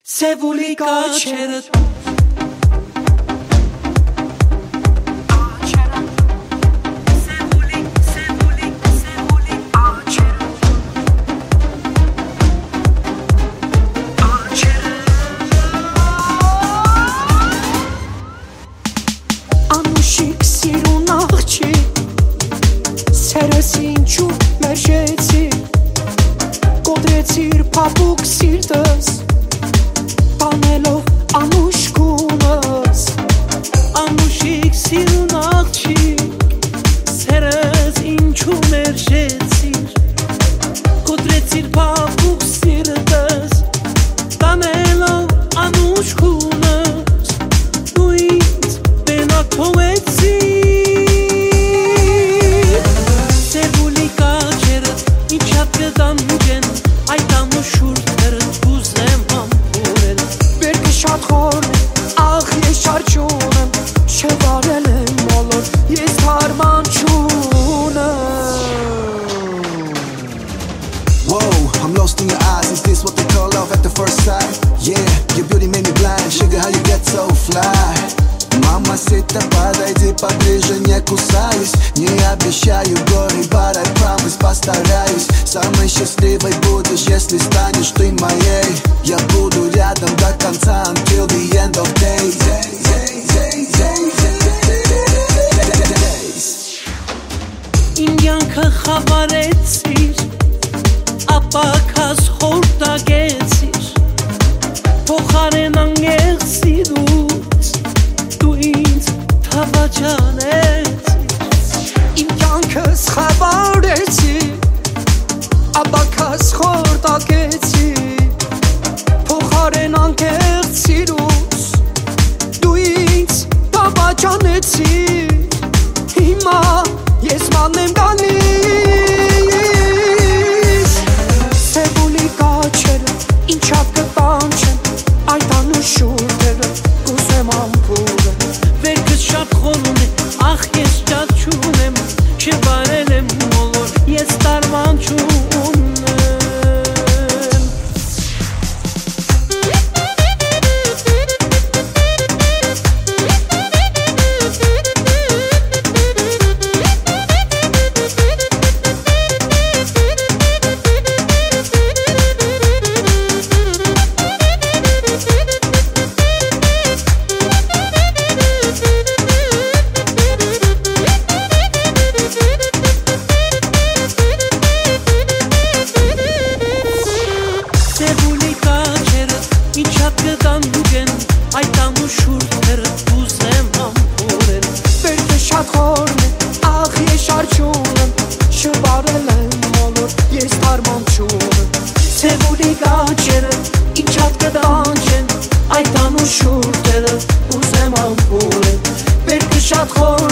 Սևուլի կաչերը Անուշիկ սիրուն աղջի Սերս ինչու մերժեցիր Կոդրեցիր պապուկ սիրտս Պանելով անուշ կունս Անուշիկ սիրուն աղջի Սերս ինչու մերժեցիր Կոդրեցիր պապուկ սիրտս Պանելով անուշ կունս Դու ինձ բենակ փողեցիր Սևուլի կաչերը ինչ հատ կդանջեն Այդ անուշուրդերը ուզեմ համբուրել Բերքը շատ խորն է, աղ ես շարչուն եմ Չվարել եմ մոլոր, ես հարման չունեմ Whoa, I'm lost in your eyes. Is this what they call love at the first sight? Yeah, your beauty made me blind. Sugar, how you get so fly? Мамасита, подойди поближе, не кусаюсь. Не обещаю горы, but I promise, постараюсь. Самой счастливой будешь, если станешь ты моей. Я буду рядом до конца, until the end of days. Իմ յանքը խավարեցիր Ապա քազ խորտակեցիր Փոխարեն անգեղ սիրուց Դու ինձ թավաճանեցիր Իմ կյանքս խավարեցի Ապա քազ խորտակեցի Փոխարեն անկեղծ սիրուց Դու ինձ տավաճանեցի Հիմա ես ման եմ գալիս Սևուլի կաչերը ինչ հատ կտանջեն Այդ անուշուրդերը կուզեմ ամպուրել Վերքս շատ խորուն է, ախ ես շատ չունեմ Չվարել եմ մոլոր, ես տարման չունեմ Սևուլի կաչերը ինչ հատ կդանջեն Այդ անուշուրդերը ուզեմ համբուրել Վերքը շատ խորն է, աղ ես շարչուն եմ Չվարել եմ մոլոր, ես հարման չունեմ Սևուլի կաչերը ինչ հատ կդանջեն Այդ անուշուրդերը ուզեմ համբուրել Վերքը շատ խորն